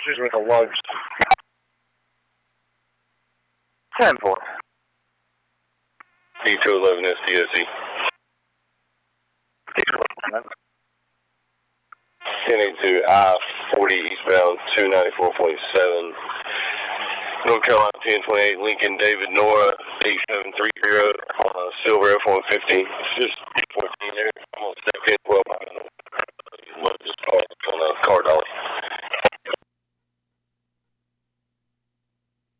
She's with a lunch. 10-4. D211 SDSE. 1082 I-40 eastbound 294.7. North Carolina 1028 Lincoln David Nora 8730 Silver F-150. Just